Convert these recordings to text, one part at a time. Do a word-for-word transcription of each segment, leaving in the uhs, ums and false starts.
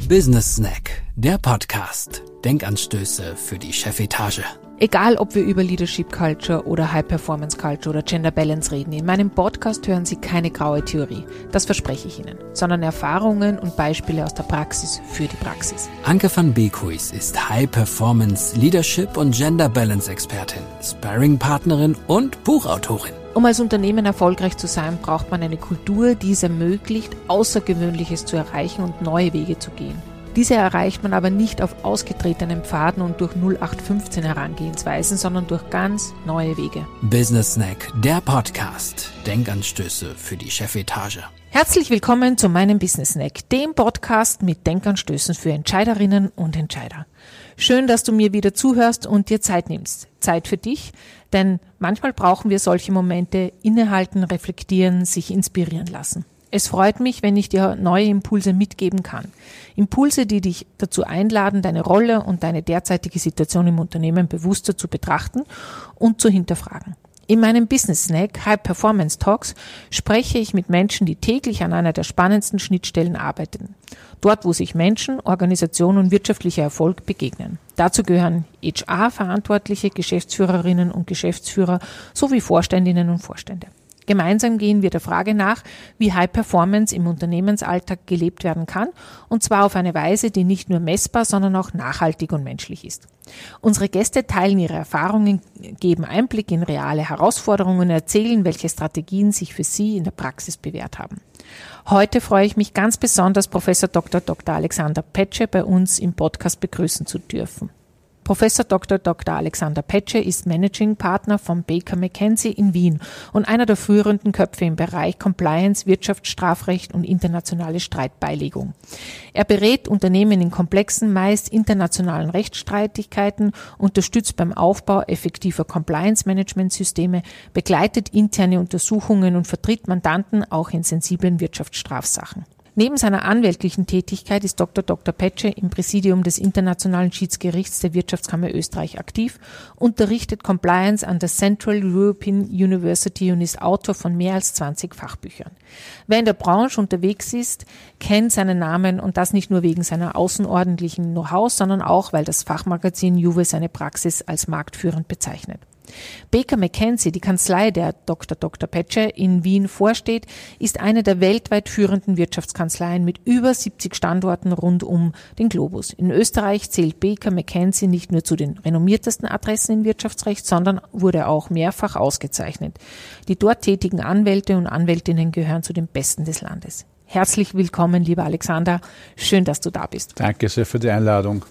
Business Snack, der Podcast. Denkanstöße für die Chefetage. Egal, ob wir über Leadership Culture oder High Performance Culture oder Gender Balance reden, in meinem Podcast hören Sie keine graue Theorie, das verspreche ich Ihnen, sondern Erfahrungen und Beispiele aus der Praxis für die Praxis. Anke van Beekhuis ist High Performance Leadership und Gender Balance Expertin, Sparring-Partnerin und Buchautorin. Um als Unternehmen erfolgreich zu sein, braucht man eine Kultur, die es ermöglicht, Außergewöhnliches zu erreichen und neue Wege zu gehen. Diese erreicht man aber nicht auf ausgetretenen Pfaden und durch null acht fünfzehn Herangehensweisen, sondern durch ganz neue Wege. Business Snack, der Podcast. Denkanstöße für die Chefetage. Herzlich willkommen zu meinem Business Snack, dem Podcast mit Denkanstößen für Entscheiderinnen und Entscheider. Schön, dass du mir wieder zuhörst und dir Zeit nimmst. Zeit für dich, denn manchmal brauchen wir solche Momente, innehalten, reflektieren, sich inspirieren lassen. Es freut mich, wenn ich dir neue Impulse mitgeben kann. Impulse, die dich dazu einladen, deine Rolle und deine derzeitige Situation im Unternehmen bewusster zu betrachten und zu hinterfragen. In meinem Business Snack High Performance Talks spreche ich mit Menschen, die täglich an einer der spannendsten Schnittstellen arbeiten. Dort, wo sich Menschen, Organisation und wirtschaftlicher Erfolg begegnen. Dazu gehören H R-Verantwortliche, Geschäftsführerinnen und Geschäftsführer sowie Vorständinnen und Vorstände. Gemeinsam gehen wir der Frage nach, wie High Performance im Unternehmensalltag gelebt werden kann, und zwar auf eine Weise, die nicht nur messbar, sondern auch nachhaltig und menschlich ist. Unsere Gäste teilen ihre Erfahrungen, geben Einblick in reale Herausforderungen und erzählen, welche Strategien sich für sie in der Praxis bewährt haben. Heute freue ich mich ganz besonders, Professor Doktor Doktor Alexander Petsche bei uns im Podcast begrüßen zu dürfen. Professor Doktor Doktor Alexander Petsche ist Managing Partner von Baker McKenzie in Wien und einer der führenden Köpfe im Bereich Compliance, Wirtschaftsstrafrecht und internationale Streitbeilegung. Er berät Unternehmen in komplexen, meist internationalen Rechtsstreitigkeiten, unterstützt beim Aufbau effektiver Compliance-Management-Systeme, begleitet interne Untersuchungen und vertritt Mandanten auch in sensiblen Wirtschaftsstrafsachen. Neben seiner anwältlichen Tätigkeit ist Doktor Doktor Petsche im Präsidium des Internationalen Schiedsgerichts der Wirtschaftskammer Österreich aktiv, unterrichtet Compliance an der Central European University und ist Autor von mehr als zwanzig Fachbüchern. Wer in der Branche unterwegs ist, kennt seinen Namen, und das nicht nur wegen seiner außerordentlichen Know-how, sondern auch, weil das Fachmagazin Juve seine Praxis als marktführend bezeichnet. Baker McKenzie, die Kanzlei, der Doktor Doktor Petsche in Wien vorsteht, ist eine der weltweit führenden Wirtschaftskanzleien mit über siebzig Standorten rund um den Globus. In Österreich zählt Baker McKenzie nicht nur zu den renommiertesten Adressen im Wirtschaftsrecht, sondern wurde auch mehrfach ausgezeichnet. Die dort tätigen Anwälte und Anwältinnen gehören zu den besten des Landes. Herzlich willkommen, lieber Alexander. Schön, dass du da bist. Danke sehr für die Einladung.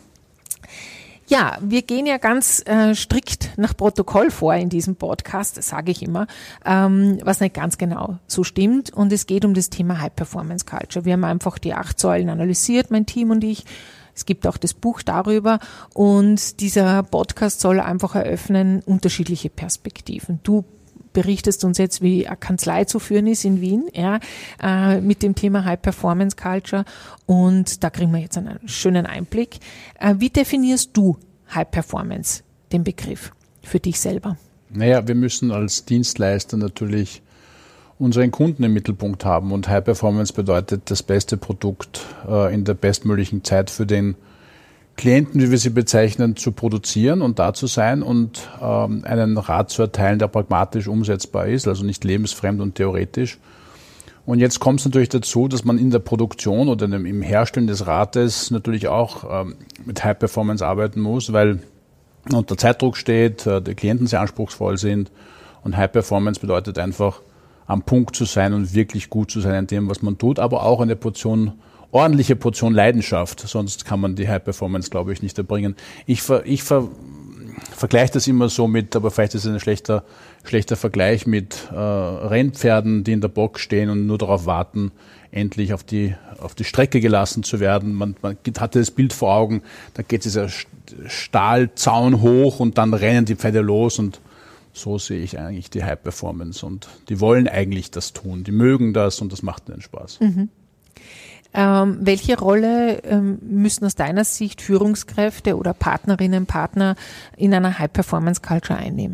Ja, wir gehen ja ganz äh, strikt nach Protokoll vor in diesem Podcast, das sage ich immer, ähm, was nicht ganz genau so stimmt. Und es geht um das Thema High Performance Culture. Wir haben einfach die acht Säulen analysiert, mein Team und ich. Es gibt auch das Buch darüber, und dieser Podcast soll einfach eröffnen unterschiedliche Perspektiven. Du berichtest uns jetzt, wie eine Kanzlei zu führen ist in Wien, ja, äh, mit dem Thema High Performance Culture, und da kriegen wir jetzt einen schönen Einblick. Äh, wie definierst du High Performance, den Begriff, für dich selber? Naja, wir müssen als Dienstleister natürlich unseren Kunden im Mittelpunkt haben, und High Performance bedeutet, das beste Produkt äh, in der bestmöglichen Zeit für den Klienten, wie wir sie bezeichnen, zu produzieren und da zu sein und ähm, einen Rat zu erteilen, der pragmatisch umsetzbar ist, also nicht lebensfremd und theoretisch. Und jetzt kommt es natürlich dazu, dass man in der Produktion oder im Herstellen des Rates natürlich auch ähm, mit High Performance arbeiten muss, weil unter Zeitdruck steht, äh, die Klienten sehr anspruchsvoll sind, und High Performance bedeutet einfach, am Punkt zu sein und wirklich gut zu sein in dem, was man tut, aber auch eine Portion ordentliche Portion Leidenschaft, sonst kann man die High Performance, glaube ich, nicht erbringen. Ich, ver, ich ver, vergleiche das immer so mit, aber vielleicht ist es ein schlechter, schlechter Vergleich mit äh, Rennpferden, die in der Box stehen und nur darauf warten, endlich auf die, auf die Strecke gelassen zu werden. Man, man hatte das Bild vor Augen, da geht dieser Stahlzaun hoch und dann rennen die Pferde los, und so sehe ich eigentlich die High Performance, und die wollen eigentlich das tun, die mögen das, und das macht ihnen Spaß. Mhm. Ähm, welche Rolle ähm, müssen aus deiner Sicht Führungskräfte oder Partnerinnen, Partner in einer High-Performance-Culture einnehmen?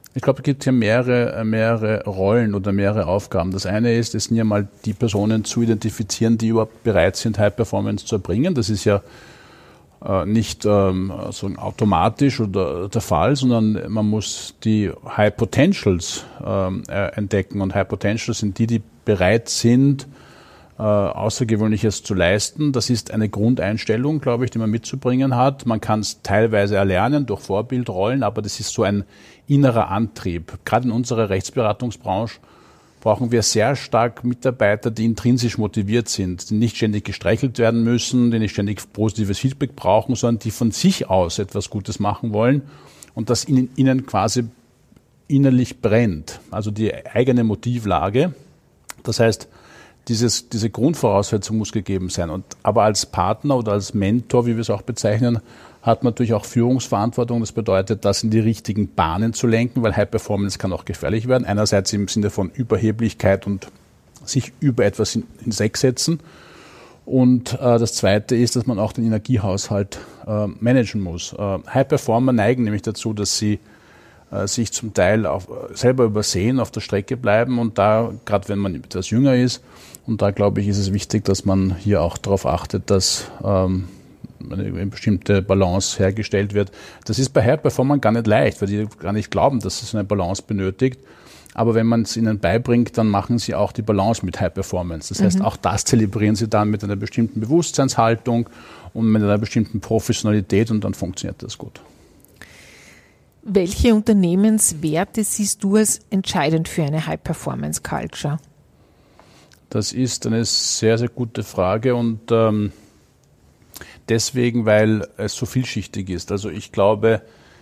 Ich glaube, es gibt hier mehrere, mehrere Rollen oder mehrere Aufgaben. Das eine ist, es sind ja mal die Personen zu identifizieren, die überhaupt bereit sind, High Performance zu erbringen. Das ist ja äh, nicht ähm, so automatisch oder der Fall, sondern man muss die High Potentials ähm, äh, entdecken. Und High Potentials sind die, die bereit sind, äh, Außergewöhnliches zu leisten. Das ist eine Grundeinstellung, glaube ich, die man mitzubringen hat. Man kann es teilweise erlernen durch Vorbildrollen, aber das ist so ein innerer Antrieb. Gerade in unserer Rechtsberatungsbranche brauchen wir sehr stark Mitarbeiter, die intrinsisch motiviert sind, die nicht ständig gestreichelt werden müssen, die nicht ständig positives Feedback brauchen, sondern die von sich aus etwas Gutes machen wollen und das in ihnen quasi innerlich brennt. Also die eigene Motivlage. Das heißt, dieses, diese Grundvoraussetzung muss gegeben sein. Und, aber als Partner oder als Mentor, wie wir es auch bezeichnen, hat man natürlich auch Führungsverantwortung. Das bedeutet, das in die richtigen Bahnen zu lenken, weil High Performance kann auch gefährlich werden. Einerseits im Sinne von Überheblichkeit und sich über etwas hinwegsetzen. Und äh, das Zweite ist, dass man auch den Energiehaushalt äh, managen muss. Äh, High Performer neigen nämlich dazu, dass sie äh, sich zum Teil auf, selber übersehen, auf der Strecke bleiben. Und da, gerade wenn man etwas jünger ist, und da glaube ich, ist es wichtig, dass man hier auch darauf achtet, dass ähm, eine bestimmte Balance hergestellt wird. Das ist bei High Performern gar nicht leicht, weil die gar nicht glauben, dass es eine Balance benötigt. Aber wenn man es ihnen beibringt, dann machen sie auch die Balance mit High Performance. Das heißt, mhm. auch das zelebrieren sie dann mit einer bestimmten Bewusstseinshaltung und mit einer bestimmten Professionalität und dann funktioniert das gut. Welche Unternehmenswerte siehst du als entscheidend für eine High Performance Culture? Das ist eine sehr, sehr gute Frage und ähm, deswegen, weil es so vielschichtig ist. Also ich glaube,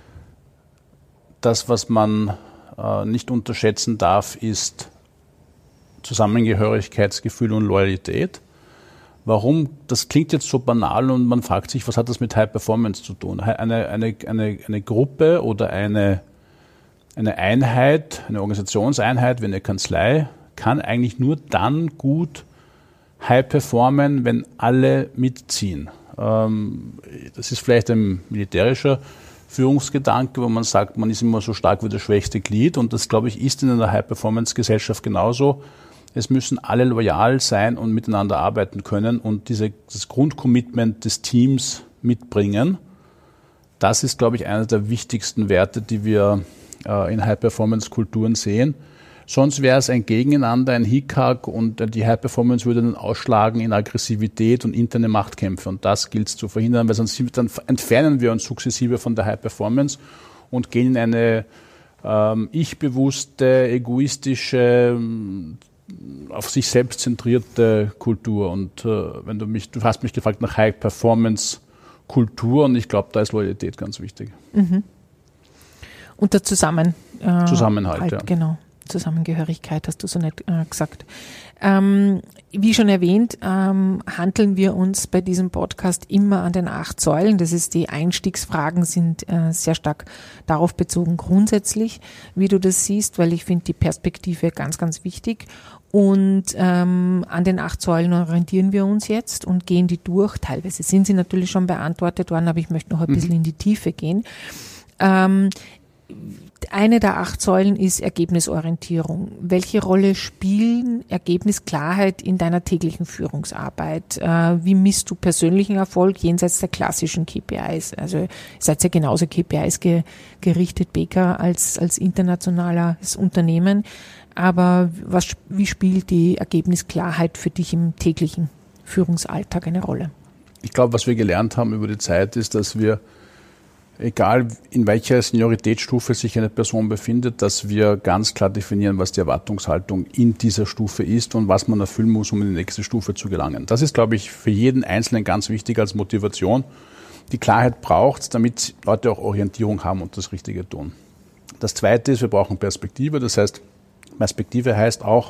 das, was man äh, nicht unterschätzen darf, ist Zusammengehörigkeitsgefühl und Loyalität. Warum? Das klingt jetzt so banal und man fragt sich, was hat das mit High Performance zu tun? Eine, eine, eine, eine Gruppe oder eine, eine Einheit, eine Organisationseinheit wie eine Kanzlei kann eigentlich nur dann gut high performen, wenn alle mitziehen. Das ist vielleicht ein militärischer Führungsgedanke, wo man sagt, man ist immer so stark wie das schwächste Glied und das, glaube ich, ist in einer High-Performance-Gesellschaft genauso. Es müssen alle loyal sein und miteinander arbeiten können und diese, das Grundcommitment des Teams mitbringen. Das ist, glaube ich, einer der wichtigsten Werte, die wir äh, in High-Performance-Kulturen sehen. Sonst wäre es ein Gegeneinander, ein Hickhack und die High Performance würde dann ausschlagen in Aggressivität und interne Machtkämpfe. Und das gilt es zu verhindern, weil sonst dann entfernen wir uns sukzessive von der High Performance und gehen in eine ähm, ich-bewusste, egoistische, auf sich selbst zentrierte Kultur. Und äh, wenn du mich, du hast mich gefragt nach High Performance Kultur und ich glaube, da ist Loyalität ganz wichtig. Mhm. Und der Zusammen, äh, Zusammenhalt, halt, ja. Genau. Zusammengehörigkeit hast du so nett äh, gesagt. Ähm, wie schon erwähnt, ähm, handeln wir uns bei diesem Podcast immer an den acht Säulen. Das ist, die Einstiegsfragen sind äh, sehr stark darauf bezogen grundsätzlich, wie du das siehst, weil ich finde die Perspektive ganz, ganz wichtig. Und ähm, an den acht Säulen orientieren wir uns jetzt und gehen die durch. Teilweise sind sie natürlich schon beantwortet worden, aber ich möchte noch ein bisschen in die Tiefe gehen. Ähm, Eine der acht Säulen ist Ergebnisorientierung. Welche Rolle spielen Ergebnisklarheit in deiner täglichen Führungsarbeit? Wie misst du persönlichen Erfolg jenseits der klassischen K P Is? Also ihr seid ja genauso K P Is ge, gerichtet, Baker, als, als internationales Unternehmen. Aber was, wie spielt die Ergebnisklarheit für dich im täglichen Führungsalltag eine Rolle? Ich glaube, was wir gelernt haben über die Zeit ist, dass wir egal in welcher Senioritätsstufe sich eine Person befindet, dass wir ganz klar definieren, was die Erwartungshaltung in dieser Stufe ist und was man erfüllen muss, um in die nächste Stufe zu gelangen. Das ist, glaube ich, für jeden Einzelnen ganz wichtig als Motivation. Die Klarheit braucht es, damit Leute auch Orientierung haben und das Richtige tun. Das Zweite ist, wir brauchen Perspektive. Das heißt, Perspektive heißt auch,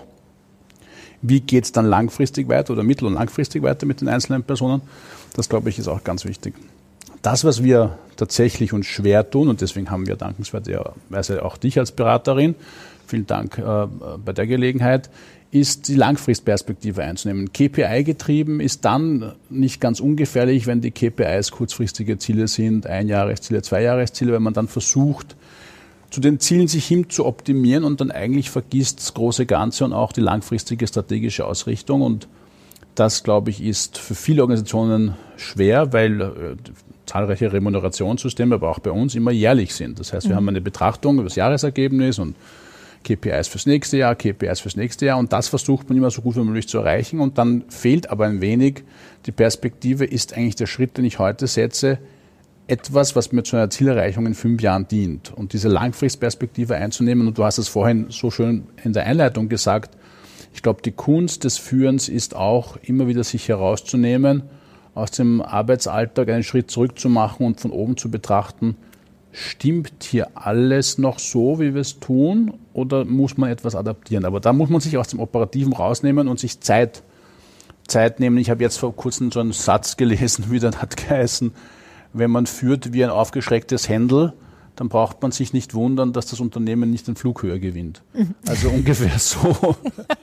wie geht es dann langfristig weiter oder mittel- und langfristig weiter mit den einzelnen Personen. Das, glaube ich, ist auch ganz wichtig. Das, was wir tatsächlich uns schwer tun, und deswegen haben wir dankenswerterweise auch dich als Beraterin, vielen Dank äh, bei der Gelegenheit, ist die Langfristperspektive einzunehmen. K P I-getrieben ist dann nicht ganz ungefährlich, wenn die K P Is kurzfristige Ziele sind, Einjahresziele, Zweijahresziele, wenn man dann versucht zu den Zielen sich hin zu optimieren und dann eigentlich vergisst das große Ganze und auch die langfristige strategische Ausrichtung. Und das, glaube ich, ist für viele Organisationen schwer, weil äh, zahlreiche Remunerationssysteme, aber auch bei uns immer jährlich sind. Das heißt, wir mhm. haben eine Betrachtung über das Jahresergebnis und K P Is fürs nächste Jahr, K P Is fürs nächste Jahr und das versucht man immer so gut wie möglich zu erreichen und dann fehlt aber ein wenig die Perspektive, ist eigentlich der Schritt, den ich heute setze, etwas, was mir zu einer Zielerreichung in fünf Jahren dient. Und diese Langfristperspektive einzunehmen, und du hast es vorhin so schön in der Einleitung gesagt, ich glaube, die Kunst des Führens ist auch, immer wieder sich herauszunehmen, aus dem Arbeitsalltag einen Schritt zurück zu machen und von oben zu betrachten, stimmt hier alles noch so, wie wir es tun, oder muss man etwas adaptieren? Aber da muss man sich aus dem Operativen rausnehmen und sich Zeit, Zeit nehmen. Ich habe jetzt vor kurzem so einen Satz gelesen, wie der hat geheißen, wenn man führt wie ein aufgeschrecktes Händel, dann braucht man sich nicht wundern, dass das Unternehmen nicht in Flughöhe gewinnt. Also ungefähr so.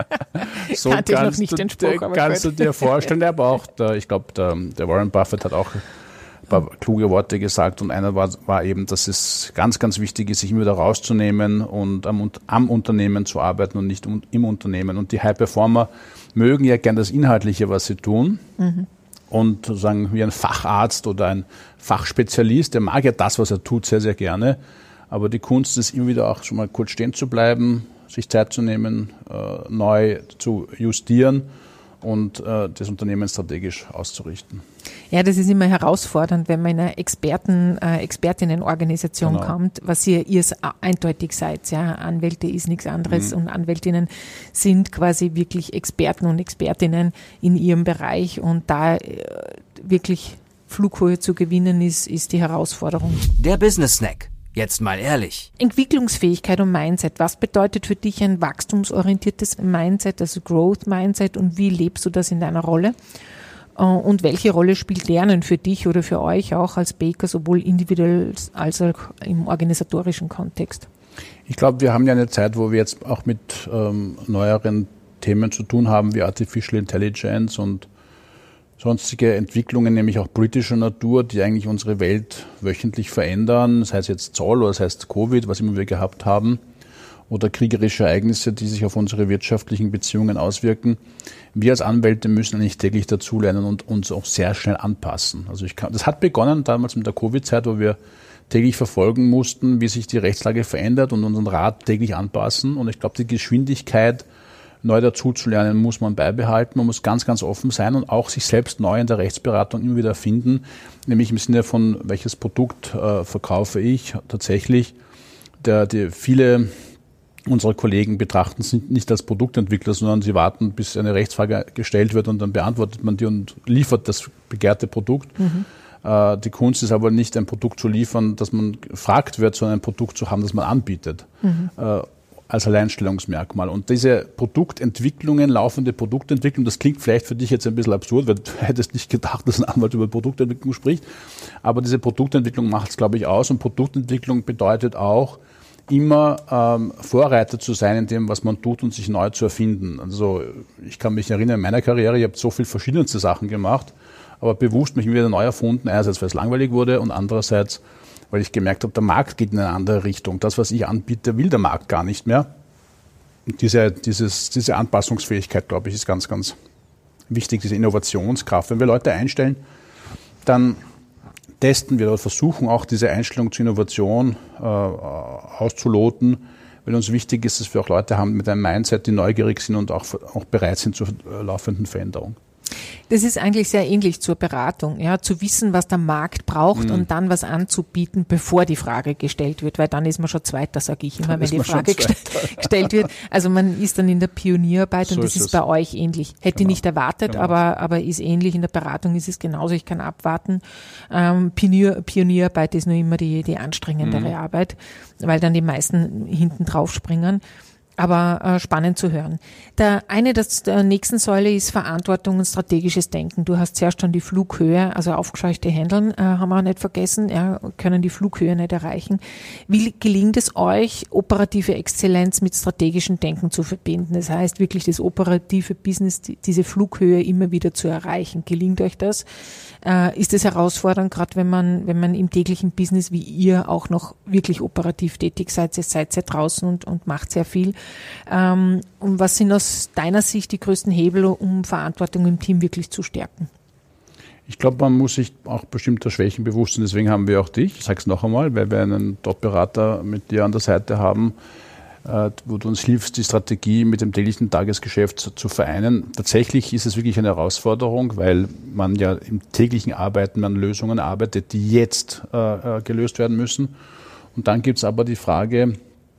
So kannst, ich noch nicht du, den Spruch, aber kannst du dir vorstellen. Aber auch, der, ich glaube, der, der Warren Buffett hat auch ein paar kluge Worte gesagt und einer war, war eben, dass es ganz, ganz wichtig ist, sich immer wieder rauszunehmen und am, am Unternehmen zu arbeiten und nicht im Unternehmen. Und die High-Performer mögen ja gern das Inhaltliche, was sie tun. Mhm. Und sozusagen wie ein Facharzt oder ein Fachspezialist, der mag ja das, was er tut, sehr, sehr gerne. Aber die Kunst ist immer wieder auch schon mal kurz stehen zu bleiben, sich Zeit zu nehmen, äh, neu zu justieren und äh, das Unternehmen strategisch auszurichten. Ja, das ist immer herausfordernd, wenn man in eine Experten, äh, Expertinnenorganisation genau. kommt, was ihr, ihr eindeutig seid. Ja, Anwälte ist nichts anderes mhm. und Anwältinnen sind quasi wirklich Experten und Expertinnen in ihrem Bereich und da äh, wirklich Flughöhe zu gewinnen ist, ist die Herausforderung. Der Business Snack. Jetzt mal ehrlich. Entwicklungsfähigkeit und Mindset. Was bedeutet für dich ein wachstumsorientiertes Mindset, also Growth Mindset und wie lebst du das in deiner Rolle? Und welche Rolle spielt Lernen für dich oder für euch auch als Baker, sowohl individuell als auch im organisatorischen Kontext? Ich glaube, wir haben ja eine Zeit, wo wir jetzt auch mit ähm, neueren Themen zu tun haben, wie Artificial Intelligence und sonstige Entwicklungen, nämlich auch politischer Natur, die eigentlich unsere Welt wöchentlich verändern. Das heißt jetzt Zoll oder das heißt Covid, was immer wir gehabt haben, oder kriegerische Ereignisse, die sich auf unsere wirtschaftlichen Beziehungen auswirken. Wir als Anwälte müssen eigentlich täglich dazulernen und uns auch sehr schnell anpassen. Also ich kann, das hat begonnen damals mit der Covid-Zeit, wo wir täglich verfolgen mussten, wie sich die Rechtslage verändert und unseren Rat täglich anpassen. Und ich glaube, die Geschwindigkeit, neu dazuzulernen, muss man beibehalten. Man muss ganz, ganz offen sein und auch sich selbst neu in der Rechtsberatung immer wieder finden, nämlich im Sinne von, welches Produkt äh, verkaufe ich tatsächlich. Der, die, viele unserer Kollegen betrachten es nicht als Produktentwickler, sondern sie warten, bis eine Rechtsfrage gestellt wird und dann beantwortet man die und liefert das begehrte Produkt. Mhm. Äh, die Kunst ist aber nicht, ein Produkt zu liefern, das man gefragt wird, sondern ein Produkt zu haben, das man anbietet. Mhm. Äh, als Alleinstellungsmerkmal. Und diese Produktentwicklungen, laufende Produktentwicklung, das klingt vielleicht für dich jetzt ein bisschen absurd, weil du hättest nicht gedacht, dass ein Anwalt über Produktentwicklung spricht. Aber diese Produktentwicklung macht es, glaube ich, aus. Und Produktentwicklung bedeutet auch, immer ähm, Vorreiter zu sein in dem, was man tut und sich neu zu erfinden. Also ich kann mich erinnern, in meiner Karriere, ich habe so viel verschiedenste Sachen gemacht, aber bewusst mich wieder neu erfunden, einerseits, weil es langweilig wurde und andererseits, weil ich gemerkt habe, der Markt geht in eine andere Richtung. Das, was ich anbiete, will der Markt gar nicht mehr. Und diese, dieses, diese Anpassungsfähigkeit, glaube ich, ist ganz, ganz wichtig, diese Innovationskraft. Wenn wir Leute einstellen, dann testen wir oder versuchen auch diese Einstellung zur Innovation äh, auszuloten, weil uns wichtig ist, dass wir auch Leute haben mit einem Mindset, die neugierig sind und auch, auch bereit sind zur äh, laufenden Veränderung. Das ist eigentlich sehr ähnlich zur Beratung, ja, zu wissen, was der Markt braucht mhm. und dann was anzubieten, bevor die Frage gestellt wird, weil dann ist man schon Zweiter, sage ich immer, wenn die Frage gest- gestellt wird. Also man ist dann in der Pionierarbeit so und das ist, ist bei euch ähnlich. Hätte genau. nicht erwartet, genau. aber aber ist ähnlich. In der Beratung ist es genauso, ich kann abwarten. Ähm, Pionier, Pionierarbeit ist nur immer die, die anstrengendere mhm. Arbeit, weil dann die meisten hinten drauf springen. Aber äh, spannend zu hören. Der eine das, der nächsten Säule ist Verantwortung und strategisches Denken. Du hast zuerst schon die Flughöhe, also aufgescheuchte Händeln, äh, haben wir auch nicht vergessen, ja, können die Flughöhe nicht erreichen. Wie gelingt es euch, operative Exzellenz mit strategischem Denken zu verbinden? Das heißt, wirklich das operative Business, die, diese Flughöhe immer wieder zu erreichen. Gelingt euch das? Äh, ist es herausfordernd, gerade wenn man, wenn man im täglichen Business wie ihr auch noch wirklich operativ tätig seid? Ihr seid sehr draußen und, und macht sehr viel. Ähm, und was sind aus deiner Sicht die größten Hebel, um Verantwortung im Team wirklich zu stärken? Ich glaube, man muss sich auch bestimmter Schwächen bewusst sein. Deswegen haben wir auch dich. Ich sage es noch einmal, weil wir einen Top-Berater mit dir an der Seite haben, äh, wo du uns hilfst, die Strategie mit dem täglichen Tagesgeschäft zu, zu vereinen. Tatsächlich ist es wirklich eine Herausforderung, weil man ja im täglichen Arbeiten an Lösungen arbeitet, die jetzt äh, gelöst werden müssen. Und dann gibt es aber die Frage,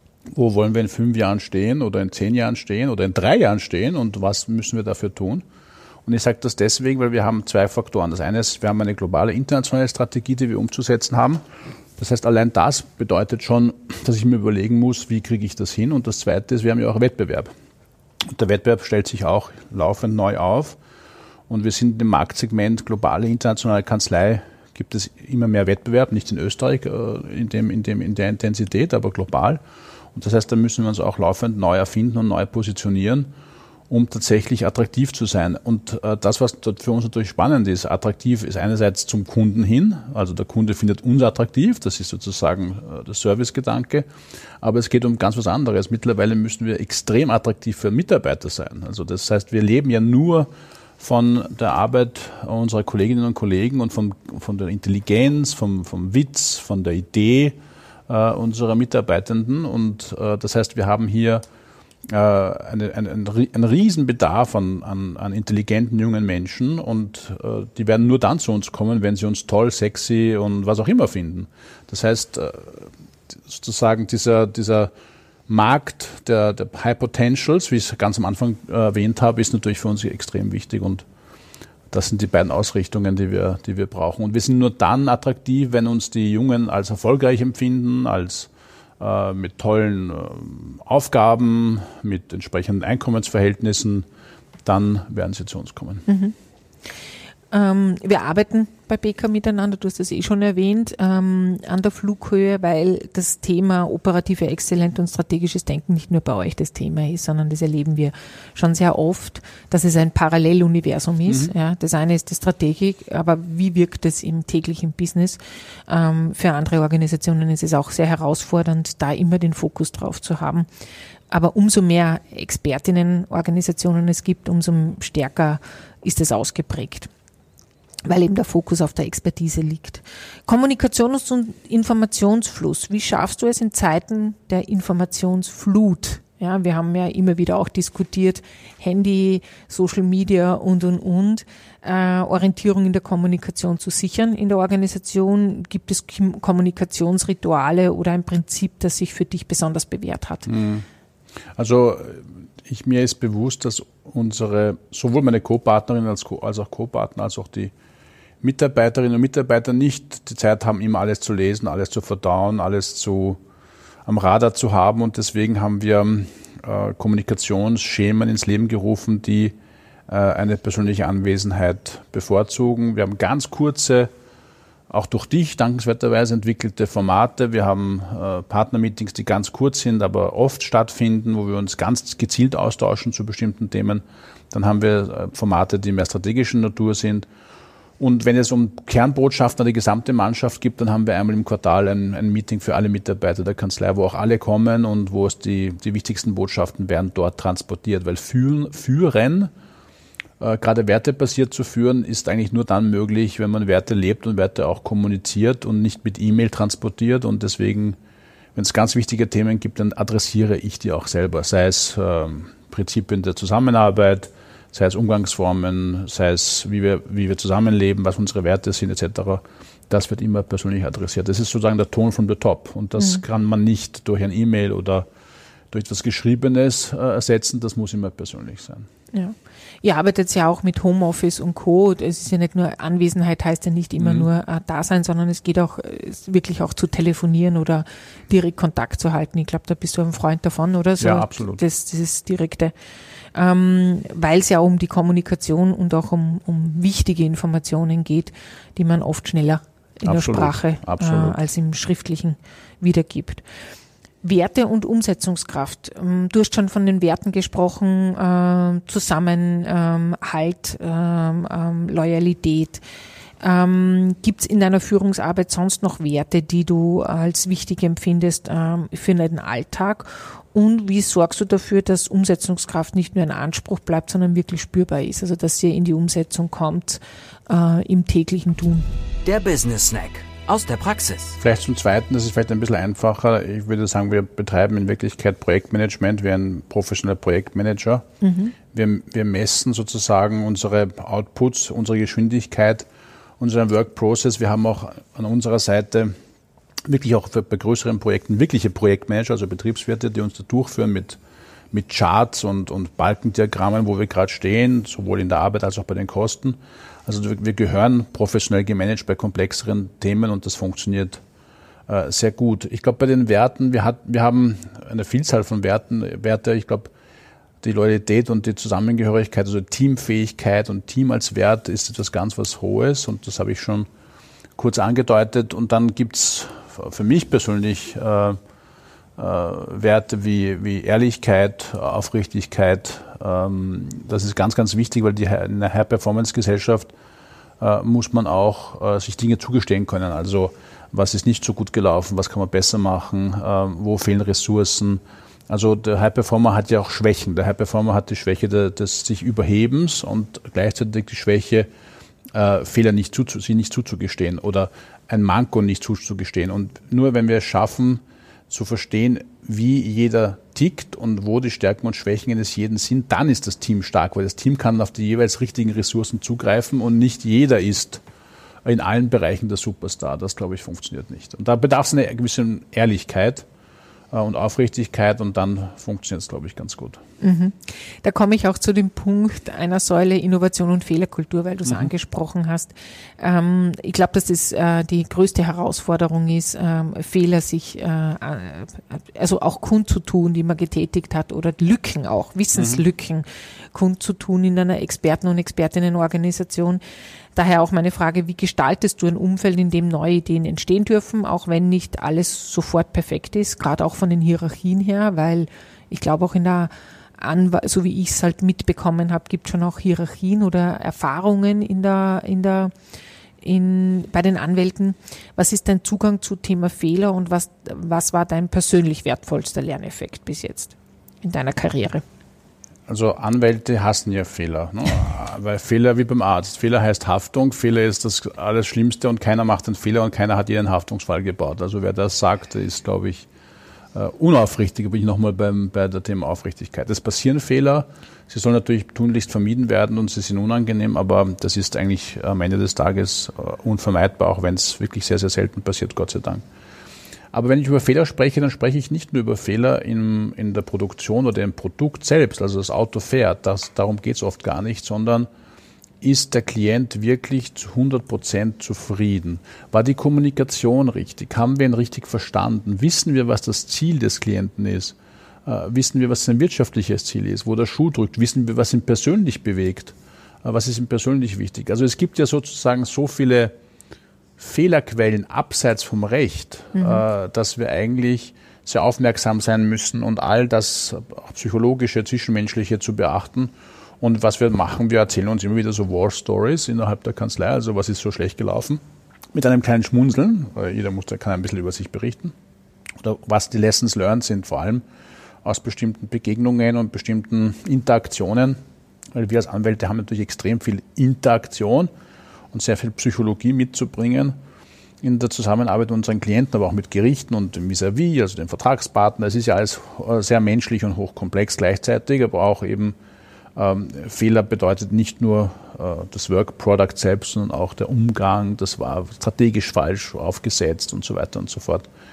wo wollen wir in fünf Jahren stehen oder in zehn Jahren stehen oder in drei Jahren stehen und was müssen wir dafür tun? Und ich sage das deswegen, weil wir haben zwei Faktoren. Das eine ist, wir haben eine globale internationale Strategie, die wir umzusetzen haben. Das heißt, allein das bedeutet schon, dass ich mir überlegen muss, wie kriege ich das hin? Und das Zweite ist, wir haben ja auch Wettbewerb. Und der Wettbewerb stellt sich auch laufend neu auf. Und wir sind im Marktsegment globale internationale Kanzlei, gibt es immer mehr Wettbewerb, nicht in Österreich in, dem, in, dem, in der Intensität, aber global. Und das heißt, da müssen wir uns auch laufend neu erfinden und neu positionieren, um tatsächlich attraktiv zu sein. Und äh, das, was dort für uns natürlich spannend ist, attraktiv ist einerseits zum Kunden hin, also der Kunde findet uns attraktiv, das ist sozusagen äh, der Servicegedanke, aber es geht um ganz was anderes. Mittlerweile müssen wir extrem attraktiv für Mitarbeiter sein. Also das heißt, wir leben ja nur von der Arbeit unserer Kolleginnen und Kollegen und vom, von der Intelligenz, vom, vom Witz, von der Idee, Uh, unserer Mitarbeitenden und uh, das heißt, wir haben hier uh, eine, eine, einen riesen Bedarf an, an, an intelligenten jungen Menschen und uh, die werden nur dann zu uns kommen, wenn sie uns toll, sexy und was auch immer finden. Das heißt, uh, sozusagen dieser, dieser Markt der, der High Potentials, wie ich es ganz am Anfang uh, erwähnt habe, ist natürlich für uns extrem wichtig und das sind die beiden Ausrichtungen, die wir, die wir brauchen. Und wir sind nur dann attraktiv, wenn uns die Jungen als erfolgreich empfinden, als äh, mit tollen äh, Aufgaben, mit entsprechenden Einkommensverhältnissen, dann werden sie zu uns kommen. Mhm. Ähm, wir arbeiten bei B K miteinander, du hast das eh schon erwähnt, ähm, an der Flughöhe, weil das Thema operative Exzellenz und strategisches Denken nicht nur bei euch das Thema ist, sondern das erleben wir schon sehr oft, dass es ein Paralleluniversum ist. Mhm. Ja, das eine ist die Strategik, aber wie wirkt es im täglichen Business? Ähm, für andere Organisationen ist es auch sehr herausfordernd, da immer den Fokus drauf zu haben. Aber umso mehr Expertinnenorganisationen es gibt, umso stärker ist es ausgeprägt, weil eben der Fokus auf der Expertise liegt. Kommunikations- und Informationsfluss. Wie schaffst du es in Zeiten der Informationsflut? Ja, wir haben ja immer wieder auch diskutiert, Handy, Social Media und, und, und, äh, Orientierung in der Kommunikation zu sichern in der Organisation. Gibt es Kommunikationsrituale oder ein Prinzip, das sich für dich besonders bewährt hat? Also ich, mir ist bewusst, dass unsere, sowohl meine Co-Partnerin als, als auch Co-Partner, als auch die Mitarbeiterinnen und Mitarbeiter nicht die Zeit haben, immer alles zu lesen, alles zu verdauen, alles zu, am Radar zu haben. Und deswegen haben wir äh, Kommunikationsschemen ins Leben gerufen, die äh, eine persönliche Anwesenheit bevorzugen. Wir haben ganz kurze, auch durch dich dankenswerterweise entwickelte Formate. Wir haben äh, Partnermeetings, die ganz kurz sind, aber oft stattfinden, wo wir uns ganz gezielt austauschen zu bestimmten Themen. Dann haben wir äh, Formate, die mehr strategischer Natur sind. Und wenn es um Kernbotschaften an die gesamte Mannschaft gibt, dann haben wir einmal im Quartal ein, ein Meeting für alle Mitarbeiter der Kanzlei, wo auch alle kommen und wo es die, die wichtigsten Botschaften werden dort transportiert. Weil führen, führen äh, gerade wertebasiert zu führen, ist eigentlich nur dann möglich, wenn man Werte lebt und Werte auch kommuniziert und nicht mit E-Mail transportiert. Und deswegen, wenn es ganz wichtige Themen gibt, dann adressiere ich die auch selber. Sei es äh, Prinzipien der Zusammenarbeit, sei es Umgangsformen, sei es, wie wir, wie wir zusammenleben, was unsere Werte sind, et cetera. Das wird immer persönlich adressiert. Das ist sozusagen der Ton from the top. Und das mhm. kann man nicht durch ein E-Mail oder durch etwas Geschriebenes äh, ersetzen, das muss immer persönlich sein. Ja. Ihr arbeitet ja auch mit Homeoffice und Co. Es ist ja nicht nur Anwesenheit, heißt ja nicht immer mhm. nur äh, da sein, sondern es geht auch äh, wirklich auch zu telefonieren oder direkt Kontakt zu halten. Ich glaube, da bist du ein Freund davon, oder so? Ja, absolut. Das, dieses direkte, ähm, weil es ja um die Kommunikation und auch um, um wichtige Informationen geht, die man oft schneller in absolut. der Sprache äh, als im Schriftlichen wiedergibt. Werte und Umsetzungskraft. Du hast schon von den Werten gesprochen, äh, Zusammenhalt, ähm, ähm, Loyalität. Ähm, Gibt es in deiner Führungsarbeit sonst noch Werte, die du als wichtig empfindest ähm, für den Alltag? Und wie sorgst du dafür, dass Umsetzungskraft nicht nur ein Anspruch bleibt, sondern wirklich spürbar ist? Also dass sie in die Umsetzung kommt äh, im täglichen Tun. Der Business Snack. Aus der Praxis. Vielleicht zum Zweiten, das ist vielleicht ein bisschen einfacher. Ich würde sagen, wir betreiben in Wirklichkeit Projektmanagement wie ein professioneller Projektmanager. Mhm. Wir, wir messen sozusagen unsere Outputs, unsere Geschwindigkeit, unseren Work Process. Wir haben auch an unserer Seite wirklich auch für, bei größeren Projekten wirkliche Projektmanager, also Betriebswirte, die uns da durchführen mit, mit Charts und, und Balkendiagrammen, wo wir gerade stehen, sowohl in der Arbeit als auch bei den Kosten. Also wir gehören professionell gemanagt bei komplexeren Themen und das funktioniert äh, sehr gut. Ich glaube, bei den Werten, wir, hat, wir haben eine Vielzahl von Werten, Werte. Ich glaube, die Loyalität und die Zusammengehörigkeit, also Teamfähigkeit und Team als Wert ist etwas ganz was Hohes und das habe ich schon kurz angedeutet. Und dann gibt's für mich persönlich äh, äh, Werte wie, wie Ehrlichkeit, Aufrichtigkeit. Ähm, das ist ganz, ganz wichtig, weil die, in einer High-Performance-Gesellschaft äh, muss man auch äh, sich Dinge zugestehen können. Also was ist nicht so gut gelaufen, was kann man besser machen, äh, wo fehlen Ressourcen. Also der High-Performer hat ja auch Schwächen. Der High-Performer hat die Schwäche des, des sich Überhebens und gleichzeitig die Schwäche, äh, Fehler nicht zu, sie nicht zuzugestehen oder ein Manko nicht zuzugestehen. Und nur wenn wir es schaffen, zu verstehen, wie jeder tickt und wo die Stärken und Schwächen eines jeden sind, dann ist das Team stark, weil das Team kann auf die jeweils richtigen Ressourcen zugreifen und nicht jeder ist in allen Bereichen der Superstar. Das, glaube ich, funktioniert nicht. Und da bedarf es einer gewissen Ehrlichkeit und Aufrichtigkeit und dann funktioniert es, glaube ich, ganz gut. Mhm. Da komme ich auch zu dem Punkt einer Säule Innovation und Fehlerkultur, weil du es mhm. angesprochen hast. Ähm, ich glaube, dass das äh, die größte Herausforderung ist, ähm, Fehler sich, äh, also auch kundzutun, die man getätigt hat oder Lücken auch, Wissenslücken mhm. kundzutun in einer Experten- und Expertinnenorganisation. Daher auch meine Frage, wie gestaltest du ein Umfeld, in dem neue Ideen entstehen dürfen, auch wenn nicht alles sofort perfekt ist, gerade auch von den Hierarchien her, weil ich glaube auch in der Anw- so wie ich es halt mitbekommen habe, gibt es schon auch Hierarchien oder Erfahrungen in der, in der, in, bei den Anwälten. Was ist dein Zugang zu Thema Fehler und was, was war dein persönlich wertvollster Lerneffekt bis jetzt in deiner Karriere? Also Anwälte hassen ja Fehler, ne? Weil Fehler wie beim Arzt. Fehler heißt Haftung, Fehler ist das alles Schlimmste und keiner macht einen Fehler und keiner hat jeden Haftungsfall gebaut. Also wer das sagt, ist, glaube ich, Uh, unaufrichtig, bin ich nochmal beim, bei der Thema Aufrichtigkeit. Es passieren Fehler, sie sollen natürlich tunlichst vermieden werden und sie sind unangenehm, aber das ist eigentlich am Ende des Tages uh, unvermeidbar, auch wenn es wirklich sehr, sehr selten passiert, Gott sei Dank. Aber wenn ich über Fehler spreche, dann spreche ich nicht nur über Fehler in, in der Produktion oder im Produkt selbst, also das Auto fährt, das, darum geht es oft gar nicht, sondern ist der Klient wirklich zu hundert Prozent zufrieden? War die Kommunikation richtig? Haben wir ihn richtig verstanden? Wissen wir, was das Ziel des Klienten ist? Äh, wissen wir, was sein wirtschaftliches Ziel ist? Wo der Schuh drückt? Wissen wir, was ihn persönlich bewegt? Äh, was ist ihm persönlich wichtig? Also es gibt ja sozusagen so viele Fehlerquellen abseits vom Recht, mhm. äh, dass wir eigentlich sehr aufmerksam sein müssen und all das psychologische, zwischenmenschliche zu beachten. Und was wir machen, wir erzählen uns immer wieder so War Stories innerhalb der Kanzlei, also was ist so schlecht gelaufen, mit einem kleinen Schmunzeln, weil jeder muss, kann ein bisschen über sich berichten. Oder was die Lessons learned sind, vor allem aus bestimmten Begegnungen und bestimmten Interaktionen. Weil wir als Anwälte haben natürlich extrem viel Interaktion und sehr viel Psychologie mitzubringen in der Zusammenarbeit mit unseren Klienten, aber auch mit Gerichten und dem Vis-à-vis, also dem Vertragspartner. Es ist ja alles sehr menschlich und hochkomplex gleichzeitig, aber auch eben Ähm, Fehler bedeutet nicht nur äh, das Work-Product selbst, sondern auch der Umgang, das war strategisch falsch aufgesetzt und so weiter und so fort.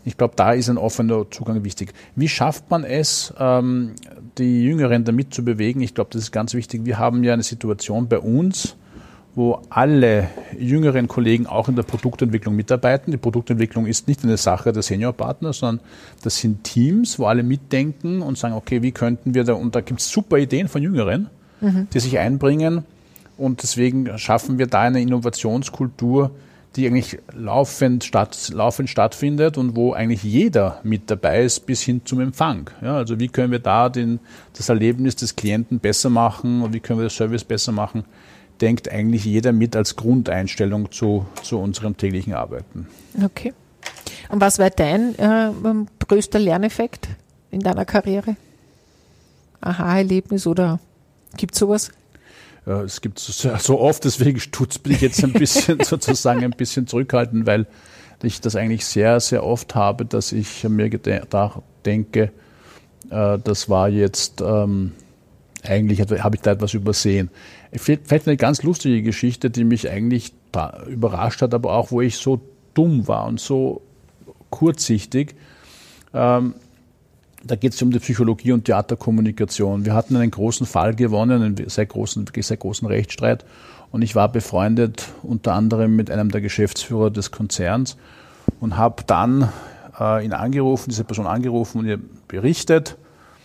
Ich glaube, da ist ein offener Zugang wichtig. Wie schafft man es, ähm, die Jüngeren damit zu bewegen? Ich glaube, das ist ganz wichtig. Wir haben ja eine Situation bei uns, wo alle jüngeren Kollegen auch in der Produktentwicklung mitarbeiten. Die Produktentwicklung ist nicht eine Sache der Seniorpartner, sondern das sind Teams, wo alle mitdenken und sagen, okay, wie könnten wir da, und da gibt es super Ideen von Jüngeren, mhm. die sich einbringen, und deswegen schaffen wir da eine Innovationskultur, die eigentlich laufend, statt, laufend stattfindet und wo eigentlich jeder mit dabei ist, bis hin zum Empfang. Ja, also wie können wir da den, das Erlebnis des Klienten besser machen und wie können wir das Service besser machen, denkt eigentlich jeder mit als Grundeinstellung zu, zu unserem täglichen Arbeiten. Okay. Und was war dein äh, größter Lerneffekt in deiner Karriere? Aha-Erlebnis oder gibt es sowas? Ja, es gibt so, so oft, deswegen bin ich jetzt ein bisschen sozusagen ein bisschen zurückhaltend, weil ich das eigentlich sehr, sehr oft habe, dass ich mir gedacht, denke, äh, das war jetzt, ähm, eigentlich habe ich da etwas übersehen. Vielleicht eine ganz lustige Geschichte, die mich eigentlich da überrascht hat, aber auch, wo ich so dumm war und so kurzsichtig. Ähm, Da geht es um die Psychologie und Theaterkommunikation. Wir hatten einen großen Fall gewonnen, einen sehr großen, wirklich sehr großen Rechtsstreit. Und ich war befreundet unter anderem mit einem der Geschäftsführer des Konzerns und habe dann äh, ihn angerufen, diese Person angerufen und ihr berichtet.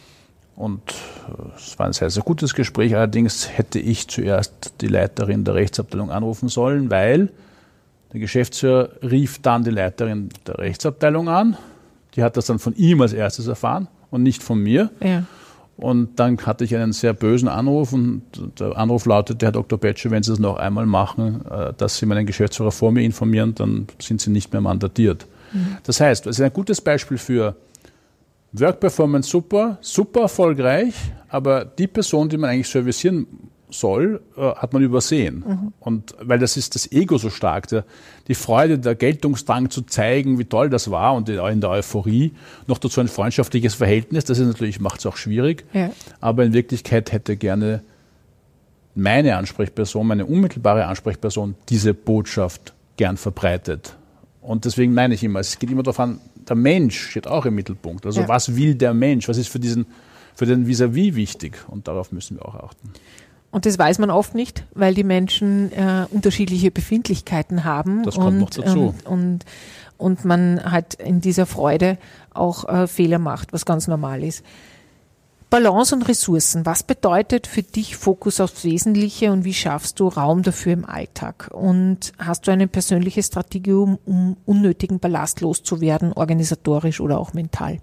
Und äh, es war ein sehr, sehr gutes Gespräch. Allerdings hätte ich zuerst die Leiterin der Rechtsabteilung anrufen sollen, weil der Geschäftsführer rief dann die Leiterin der Rechtsabteilung an. Die hat das dann von ihm als erstes erfahren und nicht von mir. Ja. Und dann hatte ich einen sehr bösen Anruf und der Anruf lautete, Herr Doktor Petsche, wenn Sie das noch einmal machen, dass Sie meinen Geschäftsführer vor mir informieren, dann sind Sie nicht mehr mandatiert. Mhm. Das heißt, es ist ein gutes Beispiel für Work Performance super, super erfolgreich, aber die Person, die man eigentlich servicieren soll, äh, hat man übersehen. Mhm. Und weil das ist das Ego so stark, der, die Freude, der Geltungsdrang zu zeigen, wie toll das war und in der Euphorie, noch dazu ein freundschaftliches Verhältnis, das ist natürlich, macht es auch schwierig, ja. Aber in Wirklichkeit hätte gerne meine Ansprechperson, meine unmittelbare Ansprechperson diese Botschaft gern verbreitet. Und deswegen meine ich immer, es geht immer darauf an, der Mensch steht auch im Mittelpunkt. Also ja. Was will der Mensch? Was ist für diesen, für den Vis-à-vis wichtig? Und darauf müssen wir auch achten. Und das weiß man oft nicht, weil die Menschen äh, unterschiedliche Befindlichkeiten haben. Das kommt und, noch dazu. Ähm, und, und man halt in dieser Freude auch äh, Fehler macht, was ganz normal ist. Balance und Ressourcen. Was bedeutet für dich Fokus aufs Wesentliche und wie schaffst du Raum dafür im Alltag? Und hast du eine persönliche Strategie, um, um unnötigen Ballast loszuwerden, organisatorisch oder auch mental?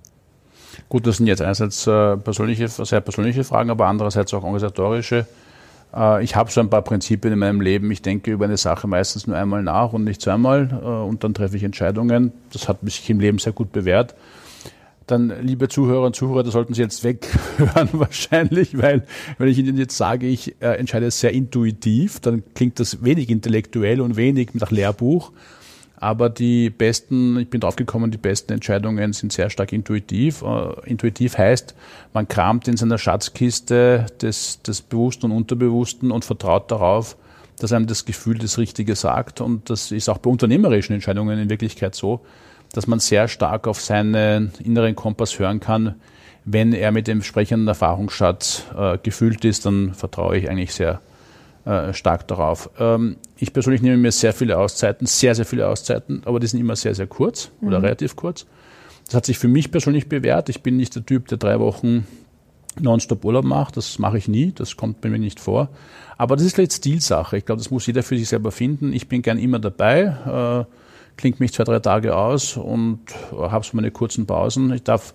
Gut, das sind jetzt einerseits äh, persönliche, sehr persönliche Fragen, aber andererseits auch organisatorische. Äh, ich habe so ein paar Prinzipien in meinem Leben. Ich denke über eine Sache meistens nur einmal nach und nicht zweimal äh, und dann treffe ich Entscheidungen. Das hat sich im Leben sehr gut bewährt. Dann, liebe Zuhörer und Zuhörer, da sollten Sie jetzt weghören wahrscheinlich, weil wenn ich Ihnen jetzt sage, ich äh, entscheide sehr intuitiv, dann klingt das wenig intellektuell und wenig nach Lehrbuch. Aber die besten, ich bin drauf gekommen, die besten Entscheidungen sind sehr stark intuitiv. Uh, intuitiv heißt, man kramt in seiner Schatzkiste des, des Bewussten und Unterbewussten und vertraut darauf, dass einem das Gefühl das Richtige sagt. Und das ist auch bei unternehmerischen Entscheidungen in Wirklichkeit so, dass man sehr stark auf seinen inneren Kompass hören kann. Wenn er mit dem entsprechenden Erfahrungsschatz äh, gefüllt ist, dann vertraue ich eigentlich sehr äh, stark darauf. Ähm, ich persönlich nehme mir sehr viele Auszeiten, sehr, sehr viele Auszeiten, aber die sind immer sehr, sehr kurz mhm. oder relativ kurz. Das hat sich für mich persönlich bewährt. Ich bin nicht der Typ, der drei Wochen nonstop Urlaub macht. Das mache ich nie, das kommt bei mir nicht vor. Aber das ist vielleicht Stilsache. Ich glaube, das muss jeder für sich selber finden. Ich bin gern immer dabei, äh, klingt mich zwei, drei Tage aus und habe so meine kurzen Pausen. Ich darf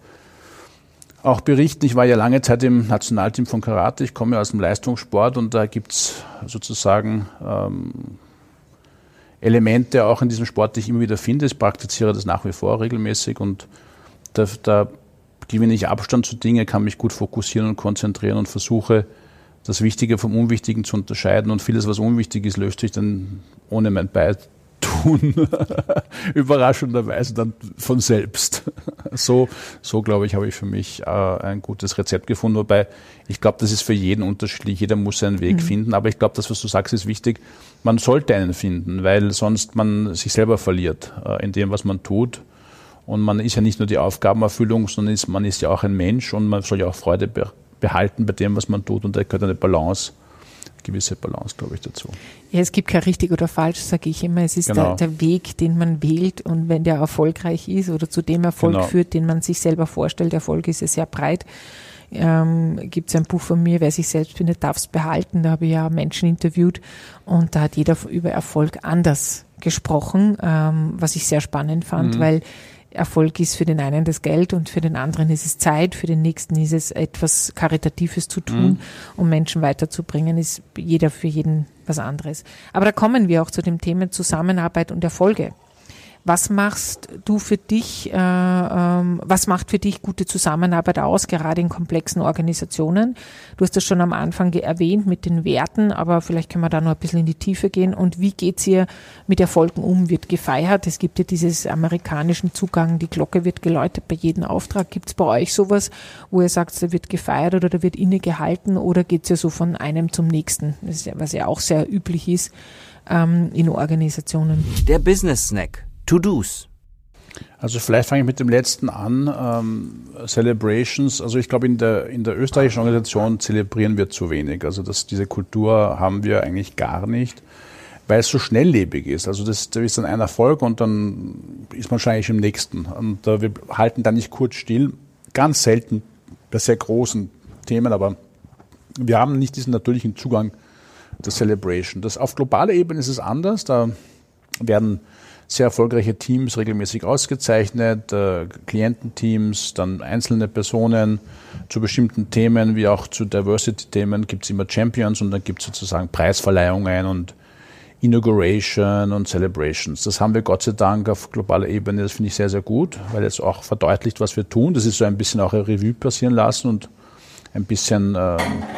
auch berichten, ich war ja lange Zeit im Nationalteam von Karate. Ich komme ja aus dem Leistungssport und da gibt's sozusagen ähm, Elemente auch in diesem Sport, die ich immer wieder finde. Ich praktiziere das nach wie vor regelmäßig und da, da gewinne ich Abstand zu Dingen, kann mich gut fokussieren und konzentrieren und versuche, das Wichtige vom Unwichtigen zu unterscheiden. Und vieles, was unwichtig ist, löst sich dann ohne mein Beitun überraschenderweise dann von selbst. So, so glaube ich, habe ich für mich äh, ein gutes Rezept gefunden. Wobei ich glaube, das ist für jeden unterschiedlich. Jeder muss seinen Weg mhm. finden. Aber ich glaube, das, was du sagst, ist wichtig. Man sollte einen finden, weil sonst man sich selber verliert äh, in dem, was man tut. Und man ist ja nicht nur die Aufgabenerfüllung, sondern ist, man ist ja auch ein Mensch und man soll ja auch Freude be- behalten bei dem, was man tut. Und da gehört eine Balance, eine gewisse Balance, glaube ich, dazu. Ja, es gibt kein richtig oder falsch, sage ich immer. Es ist Genau. der, der Weg, den man wählt, und wenn der erfolgreich ist oder zu dem Erfolg Genau. führt, den man sich selber vorstellt, Erfolg ist ja sehr breit. Ähm, gibt es ein Buch von mir, wer sich selbst findet, darf es behalten. Da habe ich ja Menschen interviewt und da hat jeder über Erfolg anders gesprochen, ähm, was ich sehr spannend fand, mhm. weil Erfolg ist für den einen das Geld und für den anderen ist es Zeit, für den nächsten ist es etwas Karitatives zu tun, mhm. um Menschen weiterzubringen, ist jeder für jeden was anderes. Aber da kommen wir auch zu dem Thema Zusammenarbeit und Erfolge. Was machst du für dich, äh, ähm, was macht für dich gute Zusammenarbeit aus, gerade in komplexen Organisationen? Du hast das schon am Anfang ge- erwähnt mit den Werten, aber vielleicht können wir da noch ein bisschen in die Tiefe gehen. Und wie geht's ihr mit Erfolgen um? Wird gefeiert? Es gibt ja dieses amerikanischen Zugang, die Glocke wird geläutet bei jedem Auftrag. Gibt's bei euch sowas, wo ihr sagt, da wird gefeiert oder da wird innegehalten, oder geht's ja so von einem zum nächsten? Das ist ja, was ja auch sehr üblich ist ähm, in Organisationen. Der Business Snack. To-Dos. Also vielleicht fange ich mit dem letzten an. Ähm, Celebrations, also ich glaube, in der, in der österreichischen Organisation zelebrieren wir zu wenig. Also das, diese Kultur haben wir eigentlich gar nicht, weil es so schnelllebig ist. Also das, das ist dann ein Erfolg und dann ist man wahrscheinlich im nächsten. Und äh, wir halten da nicht kurz still, ganz selten bei sehr großen Themen, aber wir haben nicht diesen natürlichen Zugang der Celebration. Das, auf globaler Ebene ist es anders. Da werden sehr erfolgreiche Teams regelmäßig ausgezeichnet, äh, Kliententeams, dann einzelne Personen zu bestimmten Themen, wie auch zu Diversity-Themen gibt es immer Champions und dann gibt es sozusagen Preisverleihungen und Inauguration und Celebrations. Das haben wir Gott sei Dank auf globaler Ebene, das finde ich sehr, sehr gut, weil es auch verdeutlicht, was wir tun. Das ist so ein bisschen auch eine Revue passieren lassen und ein bisschen äh,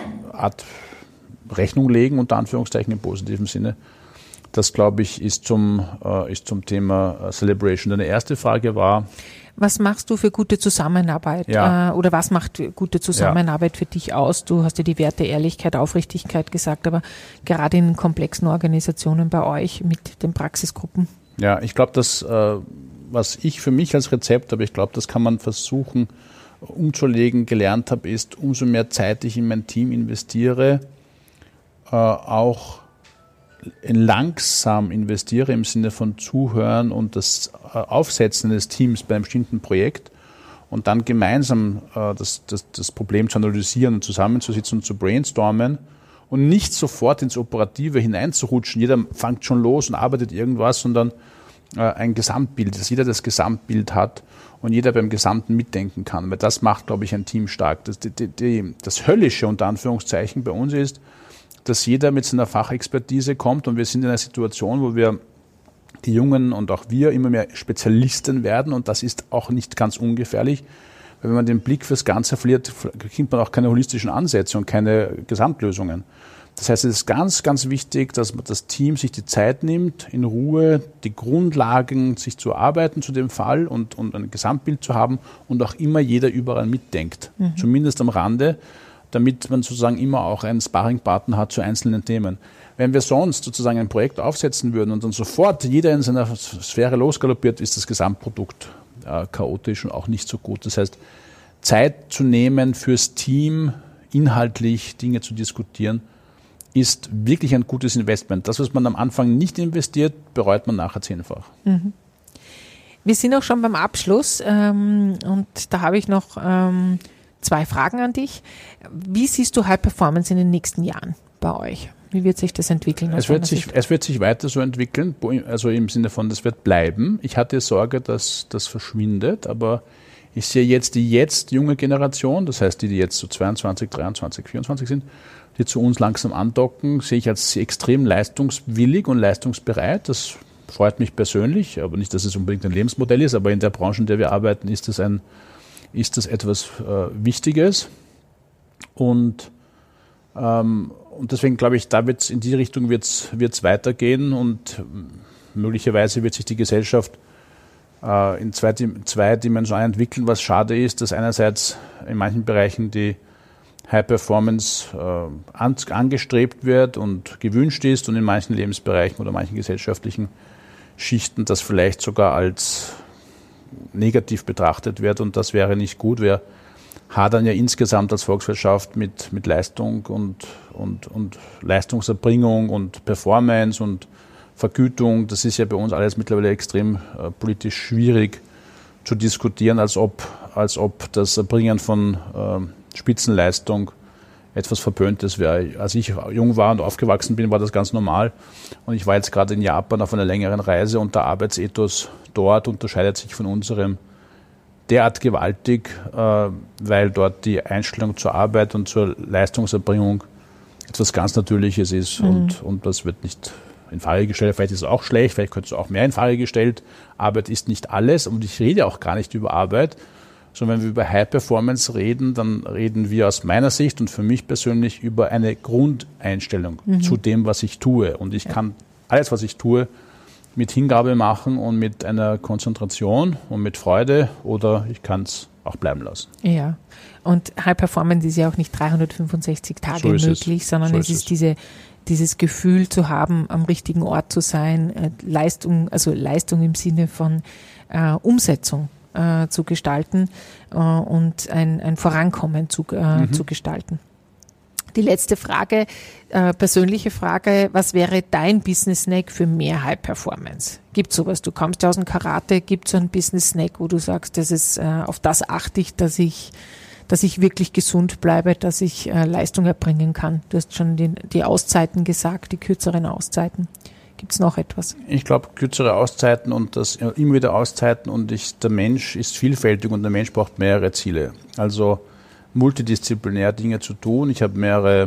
Art Rechnung legen, unter Anführungszeichen im positiven Sinne. Das, glaube ich, ist zum, äh, ist zum Thema Celebration. Deine erste Frage war... Was machst du für gute Zusammenarbeit? Ja. Äh, oder was macht gute Zusammenarbeit ja. für dich aus? Du hast ja die Werte Ehrlichkeit, Aufrichtigkeit gesagt, aber gerade in komplexen Organisationen bei euch mit den Praxisgruppen? Ja, ich glaube, das, äh, was ich für mich als Rezept, aber ich glaube, das kann man versuchen umzulegen, gelernt habe, ist, umso mehr Zeit ich in mein Team investiere, äh, auch langsam investiere im Sinne von Zuhören und das Aufsetzen des Teams bei einem bestimmten Projekt und dann gemeinsam äh, das, das, das Problem zu analysieren und zusammenzusitzen und zu brainstormen und nicht sofort ins Operative hineinzurutschen. Jeder fängt schon los und arbeitet irgendwas, sondern äh, ein Gesamtbild, dass jeder das Gesamtbild hat und jeder beim Gesamten mitdenken kann. Weil das macht, glaube ich, ein Team stark. Das, die, die, das Höllische unter Anführungszeichen bei uns ist, dass jeder mit seiner Fachexpertise kommt und wir sind in einer Situation, wo wir, die Jungen und auch wir, immer mehr Spezialisten werden und das ist auch nicht ganz ungefährlich, weil wenn man den Blick fürs Ganze verliert, kriegt man auch keine holistischen Ansätze und keine Gesamtlösungen. Das heißt, es ist ganz, ganz wichtig, dass das Team sich die Zeit nimmt, in Ruhe die Grundlagen sich zu erarbeiten zu dem Fall und, und ein Gesamtbild zu haben und auch immer jeder überall mitdenkt, mhm. zumindest am Rande, damit man sozusagen immer auch einen Sparringpartner hat zu einzelnen Themen. Wenn wir sonst sozusagen ein Projekt aufsetzen würden und dann sofort jeder in seiner Sphäre losgaloppiert, ist das Gesamtprodukt äh, chaotisch und auch nicht so gut. Das heißt, Zeit zu nehmen fürs Team, inhaltlich Dinge zu diskutieren, ist wirklich ein gutes Investment. Das, was man am Anfang nicht investiert, bereut man nachher zehnfach. Mhm. Wir sind auch schon beim Abschluss ähm, und da habe ich noch ähm, zwei Fragen an dich. Wie siehst du High Performance in den nächsten Jahren bei euch? Wie wird sich das entwickeln? Es wird sich, es wird sich weiter so entwickeln, also im Sinne von, das wird bleiben. Ich hatte Sorge, dass das verschwindet, aber ich sehe jetzt die jetzt junge Generation, das heißt die, die jetzt so zweiundzwanzig, dreiundzwanzig, vierundzwanzig sind, die zu uns langsam andocken, sehe ich als extrem leistungswillig und leistungsbereit. Das freut mich persönlich, aber nicht, dass es unbedingt ein Lebensmodell ist, aber in der Branche, in der wir arbeiten, ist das ein ist das etwas äh, Wichtiges und, ähm, und deswegen glaube ich, da wird's in die Richtung wird es weitergehen und möglicherweise wird sich die Gesellschaft äh, in zwei, zwei Dimensionen entwickeln, was schade ist, dass einerseits in manchen Bereichen die High Performance äh, an, angestrebt wird und gewünscht ist und in manchen Lebensbereichen oder manchen gesellschaftlichen Schichten das vielleicht sogar als negativ betrachtet wird und das wäre nicht gut. Wir hadern ja insgesamt als Volkswirtschaft mit, mit Leistung und, und, und Leistungserbringung und Performance und Vergütung. Das ist ja bei uns alles mittlerweile extrem äh, politisch schwierig zu diskutieren, als ob, als ob das Erbringen von äh, Spitzenleistung etwas Verpöntes wäre. Als ich jung war und aufgewachsen bin, war das ganz normal. Und ich war jetzt gerade in Japan auf einer längeren Reise und der Arbeitsethos dort unterscheidet sich von unserem derart gewaltig, äh, weil dort die Einstellung zur Arbeit und zur Leistungserbringung etwas ganz Natürliches ist mhm. und, und das wird nicht in Frage gestellt. Vielleicht ist es auch schlecht, vielleicht könnte es auch mehr in Frage gestellt. Arbeit ist nicht alles und ich rede auch gar nicht über Arbeit, sondern wenn wir über High Performance reden, dann reden wir aus meiner Sicht und für mich persönlich über eine Grundeinstellung mhm. zu dem, was ich tue. Und ich ja. kann alles, was ich tue, mit Hingabe machen und mit einer Konzentration und mit Freude oder ich kann es auch bleiben lassen. Ja, und High Performance ist ja auch nicht dreihundertfünfundsechzig Tage so möglich, es. sondern so es ist, ist diese, dieses Gefühl zu haben, am richtigen Ort zu sein, Leistung, also Leistung im Sinne von äh, Umsetzung äh, zu gestalten äh, und ein, ein Vorankommen zu, äh, mhm. zu gestalten. Die letzte Frage, äh, persönliche Frage, was wäre dein Business-Snack für mehr High-Performance? Gibt es sowas? Du kommst ja aus dem Karate, gibt es so einen Business-Snack, wo du sagst, das ist, äh, auf das achte ich, dass ich, dass ich wirklich gesund bleibe, dass ich äh, Leistung erbringen kann? Du hast schon die, die Auszeiten gesagt, die kürzeren Auszeiten. Gibt es noch etwas? Ich glaube, kürzere Auszeiten und das immer wieder Auszeiten und ich, der Mensch ist vielfältig und der Mensch braucht mehrere Ziele. Also multidisziplinär Dinge zu tun. Ich habe mehrere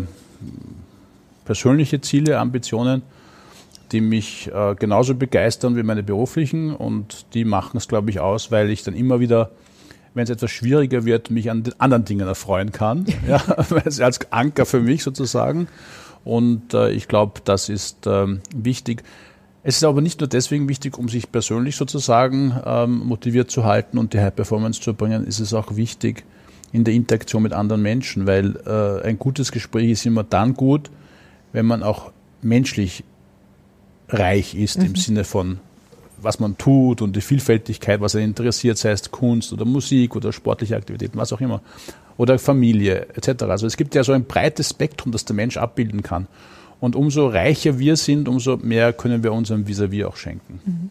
persönliche Ziele, Ambitionen, die mich äh, genauso begeistern wie meine beruflichen und die machen es, glaube ich, aus, weil ich dann immer wieder, wenn es etwas schwieriger wird, mich an den anderen Dingen erfreuen kann. Ja, als Anker für mich sozusagen. Und äh, ich glaube, das ist ähm, wichtig. Es ist aber nicht nur deswegen wichtig, um sich persönlich sozusagen ähm, motiviert zu halten und die High Performance zu erbringen, ist es auch wichtig, in der Interaktion mit anderen Menschen, weil äh, ein gutes Gespräch ist immer dann gut, wenn man auch menschlich reich ist, mhm. im Sinne von, was man tut und die Vielfältigkeit, was einen interessiert, sei es Kunst oder Musik oder sportliche Aktivitäten, was auch immer, oder Familie et cetera. Also es gibt ja so ein breites Spektrum, das der Mensch abbilden kann. Und umso reicher wir sind, umso mehr können wir unserem Vis-à-vis auch schenken. Mhm.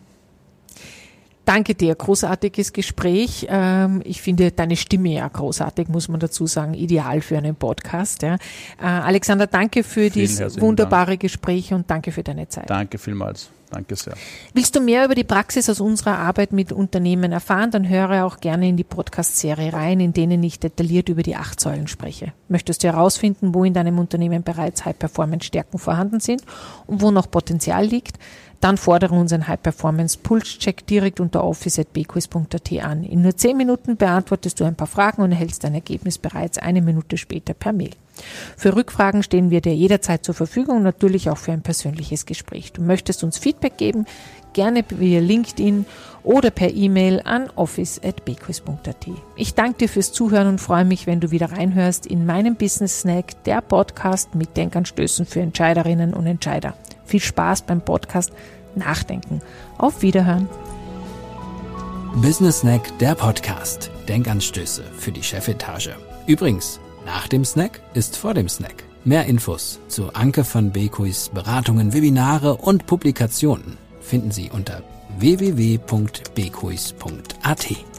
Danke dir, großartiges Gespräch. Ich finde deine Stimme ja großartig, muss man dazu sagen, ideal für einen Podcast. Ja. Alexander, danke für dieses wunderbare Dank. Gespräch und danke für deine Zeit. Danke vielmals. Danke sehr. Willst du mehr über die Praxis aus unserer Arbeit mit Unternehmen erfahren, dann höre auch gerne in die Podcast-Serie rein, in denen ich detailliert über die acht Säulen spreche. Möchtest du herausfinden, wo in deinem Unternehmen bereits High-Performance-Stärken vorhanden sind und wo noch Potenzial liegt? Dann fordere unseren High-Performance-Pulse-Check direkt unter office at b quiz punkt a t an. In nur zehn Minuten beantwortest du ein paar Fragen und erhältst dein Ergebnis bereits eine Minute später per Mail. Für Rückfragen stehen wir dir jederzeit zur Verfügung, natürlich auch für ein persönliches Gespräch. Du möchtest uns Feedback geben, gerne via LinkedIn oder per E-Mail an office at b quiz punkt a t. Ich danke dir fürs Zuhören und freue mich, wenn du wieder reinhörst in meinem Business Snack, der Podcast mit Denkanstößen für Entscheiderinnen und Entscheider. Viel Spaß beim Podcast Nachdenken. Auf Wiederhören. Business Snack, der Podcast. Denkanstöße für die Chefetage. Übrigens, nach dem Snack ist vor dem Snack. Mehr Infos zu Anke van Beekuys Beratungen, Webinare und Publikationen finden Sie unter w w w punkt b quiz punkt a t.